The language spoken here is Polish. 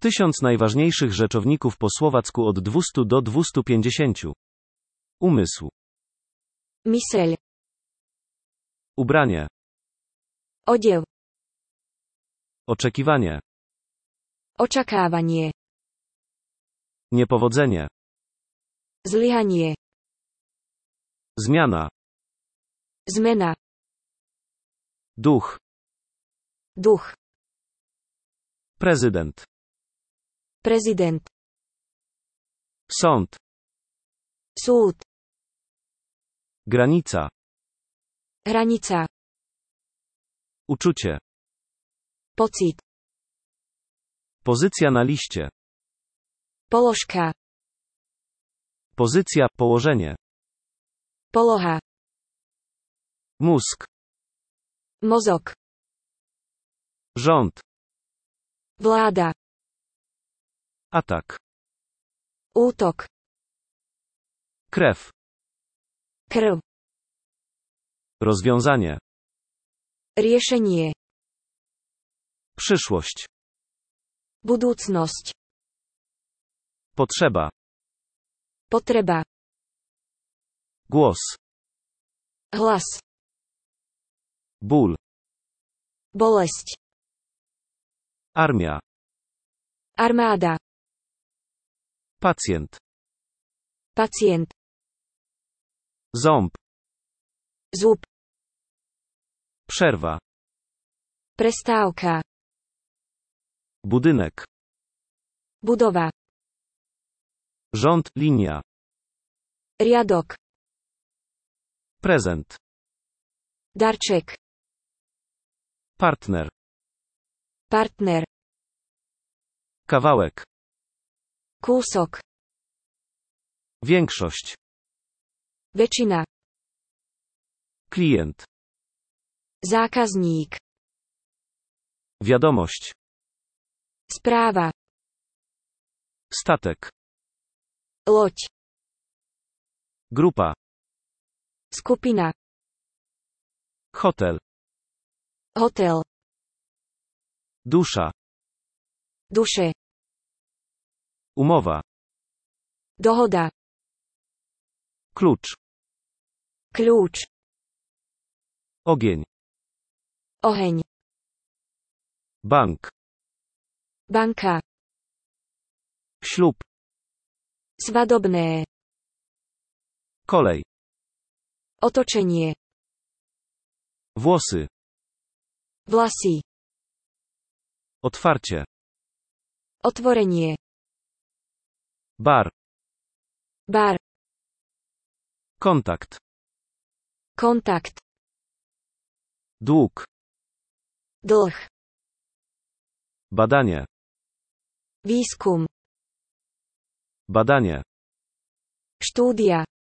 1000 najważniejszych rzeczowników po słowacku od 200 do 250. Umysł. Myseľ. Ubranie. Odev. Oczekiwanie. Očakávanie. Niepowodzenie. Zlyhanie. Zmiana. Zmena. Duch. Duch. Prezydent. Prezident. Sąd. Súd. Granica. Hranica. Uczucie. Pocit. Pozycja na liście. Položka. Pozycja, położenie. Poloha. Mózg. Mozog. Rząd. Vláda. Atak. Útok. Krew. Krv. Rozwiązanie. Riešenie. Przyszłość. Budúcnosť. Potrzeba. Potreba. Głos. Hlas. Ból. Bolesť. Armia. Armáda. Pacjent. Pacient. Ząb. Zub. Przerwa. Prestávka. Budynek. Budova. Rząd, linia. Riadok. Prezent. Darček. Partner. Partner. Kawałek. Kúsok. Większość. Väčšina. Klient. Zákazník. Wiadomość. Správa. Statek. Loď. Grupa. Skupina. Hotel. Hotel. Dusza. Duše. Umowa. Dohoda. Klucz. Kľúč. Ogień. Oheň. Bank. Banka. Ślub. Svadobné. Kolej. Otočenie. Włosy. Vlasy. Otwarcie. Otvorenie. Bar. Bar. Kontakt. Kontakt. Dług. Dlh. Badanie. Výskum. Badanie. Štúdia.